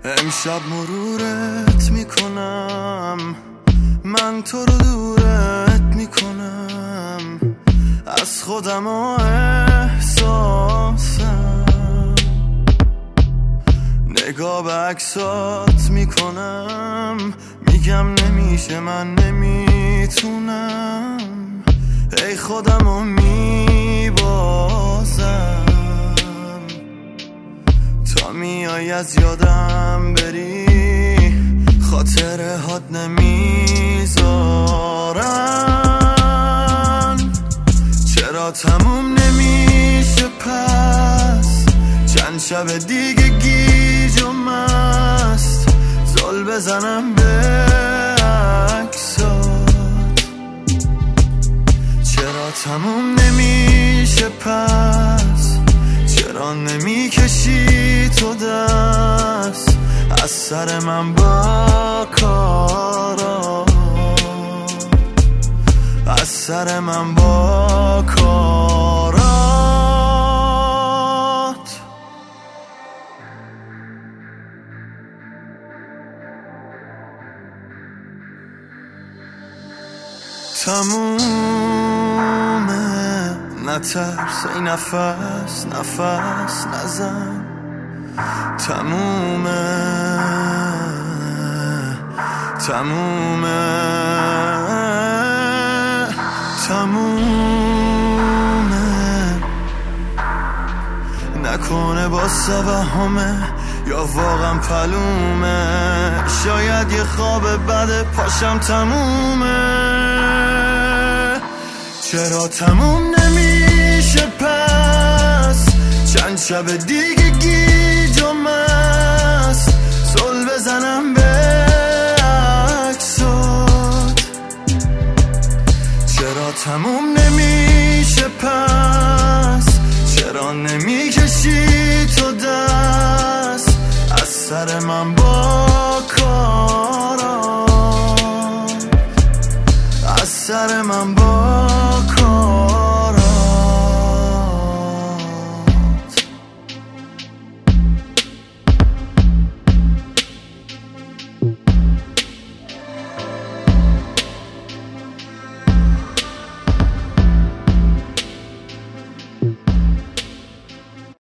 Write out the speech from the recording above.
امشب مرورت میکنم، من تو رو دورت میکنم، از خودم و احساسم، نگاه به عکسات میکنم، میگم نمیشه من نمیتونم، ای خودم رو میبازم، تا میای از یادم بری خاطرهات نمیذارن، چرا تموم نمیشه پس چند شب دیگه گیج و مست زل بزنم به عکسات، چرا تموم نمیشه پس چرا نمیکشی تو دست از سر من با کارا، از سر من با کارات. تمومه نترس ای نفس نفس نزن، تمومه تمومه تمومه، نکنه با توهمه یا واقعا پلومه، شاید یه خواب بده پاشم تمومه، چرا تموم نمیشه پس چند شب دیگه گیج و